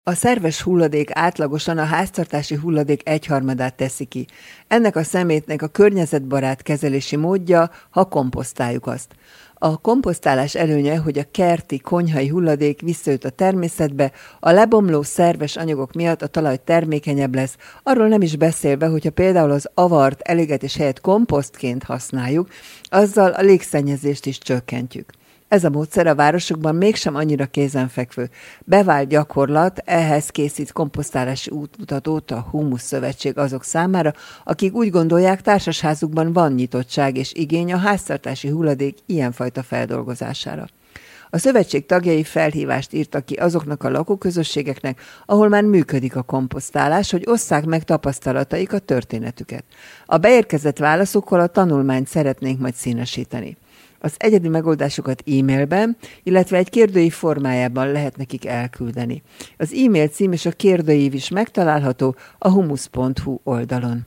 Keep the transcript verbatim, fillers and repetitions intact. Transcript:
A szerves hulladék átlagosan a háztartási hulladék egyharmadát teszi ki. Ennek a szemétnek a környezetbarát kezelési módja, ha komposztáljuk azt. A komposztálás előnye, hogy a kerti, konyhai hulladék visszajut a természetbe, a lebomló szerves anyagok miatt a talaj termékenyebb lesz, arról nem is beszélve, hogyha például az avart elégetés helyett komposztként használjuk, azzal a légszennyezést is csökkentjük. Ez a módszer a városokban mégsem annyira kézenfekvő. Bevált gyakorlat, ehhez készít komposztálási útmutatót a Humusz Szövetség azok számára, akik úgy gondolják, társasházukban van nyitottság és igény a háztartási hulladék ilyenfajta feldolgozására. A szövetség tagjai felhívást írtak ki azoknak a lakóközösségeknek, ahol már működik a komposztálás, hogy osszák meg tapasztalataikat, történetüket. A beérkezett válaszokkal a tanulmányt szeretnénk majd színesíteni. Az egyedi megoldásokat e-mailben, illetve egy kérdőív formájában lehet nekik elküldeni. Az e-mail cím és a kérdőív is megtalálható a humusz pont hu oldalon.